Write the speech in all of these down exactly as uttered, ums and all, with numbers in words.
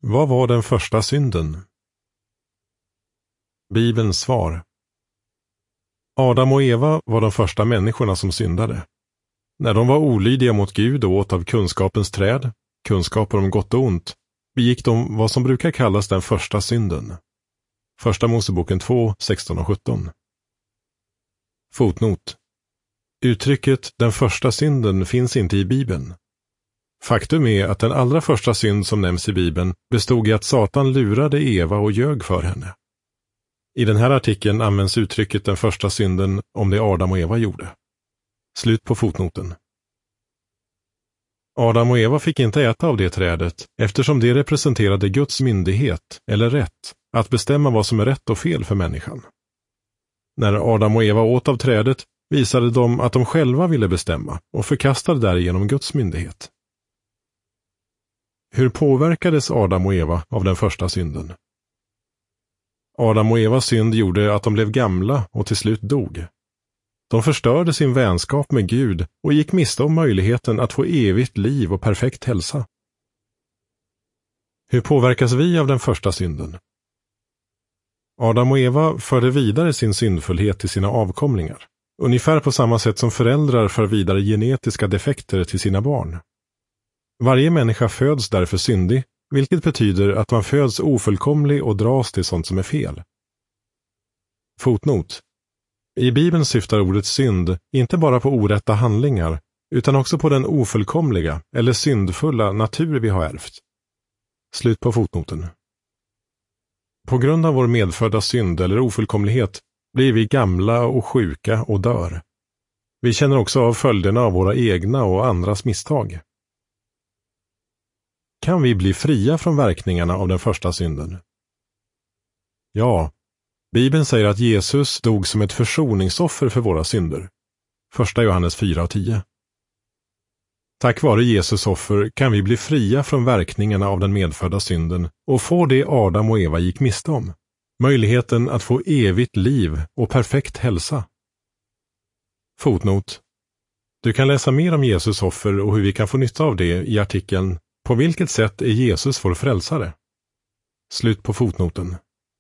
Vad var den första synden? Bibelns svar. Adam och Eva var de första människorna som syndade. När de var olydiga mot Gud och åt av kunskapens träd, kunskaper om gott och ont, begick de vad som brukar kallas den första synden. Första Moseboken två, sexton och sjutton. Fotnot. Uttrycket den första synden finns inte i Bibeln. Faktum är att den allra första synd som nämns i Bibeln bestod i att Satan lurade Eva och ljög för henne. I den här artikeln används uttrycket den första synden om det Adam och Eva gjorde. Slut på fotnoten. Adam och Eva fick inte äta av det trädet eftersom det representerade Guds myndighet eller rätt att bestämma vad som är rätt och fel för människan. När Adam och Eva åt av trädet visade de att de själva ville bestämma och förkastade därigenom Guds myndighet. Hur påverkades Adam och Eva av den första synden? Adam och Evas synd gjorde att de blev gamla och till slut dog. De förstörde sin vänskap med Gud och gick miste om möjligheten att få evigt liv och perfekt hälsa. Hur påverkas vi av den första synden? Adam och Eva förde vidare sin syndfullhet till sina avkomlingar, ungefär på samma sätt som föräldrar för vidare genetiska defekter till sina barn. Varje människa föds därför syndig, vilket betyder att man föds ofullkomlig och dras till sånt som är fel. Fotnot. I Bibeln syftar ordet synd inte bara på orätta handlingar, utan också på den ofullkomliga eller syndfulla natur vi har ärvt. Slut på fotnoten. På grund av vår medfödda synd eller ofullkomlighet blir vi gamla och sjuka och dör. Vi känner också av följderna av våra egna och andras misstag. Kan vi bli fria från verkningarna av den första synden? Ja, Bibeln säger att Jesus dog som ett försoningsoffer för våra synder. Första Johannes fyra och tio. Tack vare Jesus offer kan vi bli fria från verkningarna av den medfödda synden och få det Adam och Eva gick miste om. Möjligheten att få evigt liv och perfekt hälsa. Fotnot. Du kan läsa mer om Jesus offer och hur vi kan få nytta av det i artikeln På vilket sätt är Jesus vår frälsare? Slut på fotnoten.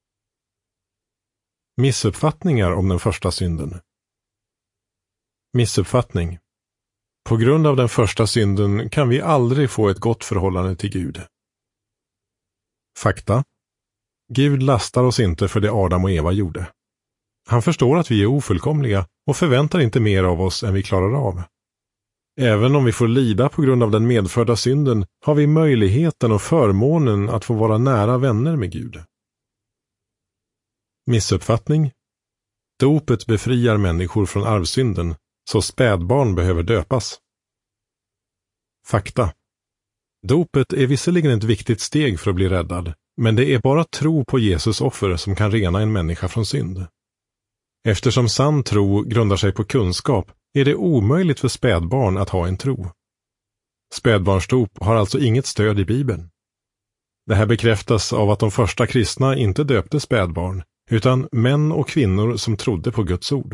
Missuppfattningar om den första synden. Missuppfattning. På grund av den första synden kan vi aldrig få ett gott förhållande till Gud. Fakta. Gud lastar oss inte för det Adam och Eva gjorde. Han förstår att vi är ofullkomliga och förväntar inte mer av oss än vi klarar av. Även om vi får lida på grund av den medfödda synden har vi möjligheten och förmånen att få vara nära vänner med Gud. Missuppfattning. Dopet befriar människor från arvsynden, så spädbarn behöver döpas. Fakta. Dopet är visserligen ett viktigt steg för att bli räddad, men det är bara tro på Jesus offer som kan rena en människa från synd. Eftersom sann tro grundar sig på kunskap är det omöjligt för spädbarn att ha en tro. Spädbarnsdop har alltså inget stöd i Bibeln. Det här bekräftas av att de första kristna inte döpte spädbarn, utan män och kvinnor som trodde på Guds ord.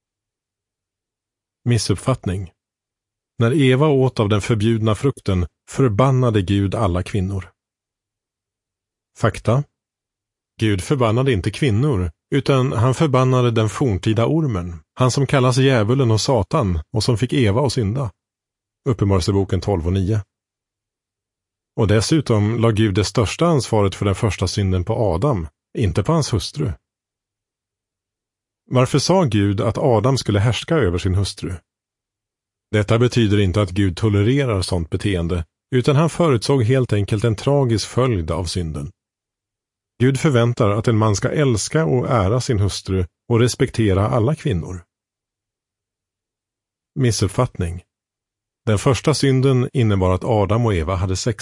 Missuppfattning. När Eva åt av den förbjudna frukten förbannade Gud alla kvinnor. Fakta. Gud förbannade inte kvinnor, utan han förbannade den forntida ormen, han som kallas djävulen och Satan och som fick Eva att synda. Uppenbarelseboken tolv och nio. Och dessutom la Gud det största ansvaret för den första synden på Adam, inte på hans hustru. Varför sa Gud att Adam skulle härska över sin hustru? Detta betyder inte att Gud tolererar sådant beteende, utan han förutsåg helt enkelt en tragisk följd av synden. Gud förväntar att en man ska älska och ära sin hustru och respektera alla kvinnor. Missuppfattning. Den första synden innebar att Adam och Eva hade sex.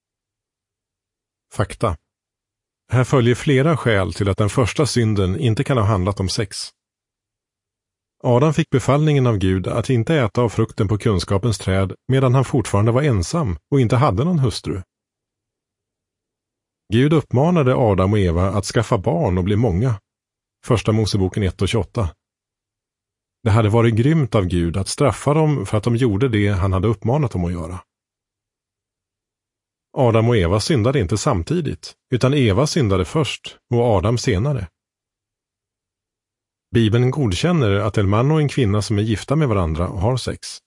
Fakta. Här följer flera skäl till att den första synden inte kan ha handlat om sex. Adam fick befallningen av Gud att inte äta av frukten på kunskapens träd medan han fortfarande var ensam och inte hade någon hustru. Gud uppmanade Adam och Eva att skaffa barn och bli många. Första Moseboken ett och tjugoåtta. Det hade varit grymt av Gud att straffa dem för att de gjorde det han hade uppmanat dem att göra. Adam och Eva syndade inte samtidigt, utan Eva syndade först och Adam senare. Bibeln godkänner att en man och en kvinna som är gifta med varandra har sex.